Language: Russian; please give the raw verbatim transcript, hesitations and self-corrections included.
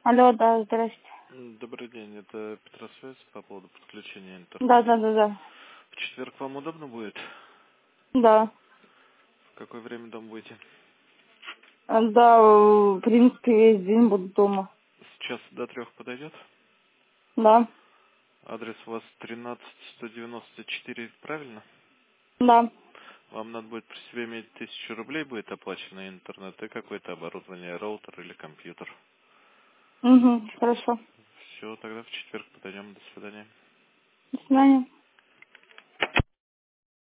Алло, да, здрасте. Добрый день, это Петросвязь по поводу подключения Да, интернета. да, да, да. В четверг вам удобно будет? Да. В какое время дома будете? А, Да, в принципе, весь день буду дома. С часа до трех подойдет? Да, Адрес у вас тринадцать сто девяносто четыре, правильно? да. Вам надо будет при себе иметь тысячу рублей, будет оплачено интернет и какое-то оборудование, роутер или компьютер. Угу, хорошо. Все, тогда в четверг подойдем. До свидания. До свидания.